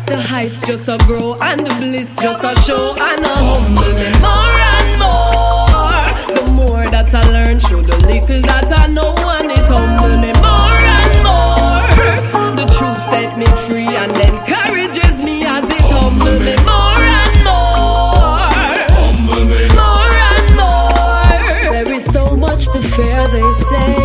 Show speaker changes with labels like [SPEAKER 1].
[SPEAKER 1] The heights just a grow and the bliss just a show, and a humble me more and more. The more that I learn, show the little that I know, and it humble me more and more. The truth set me free and encourages me as it humble me more and more. Humble me more and more. There is so much to fear, they say.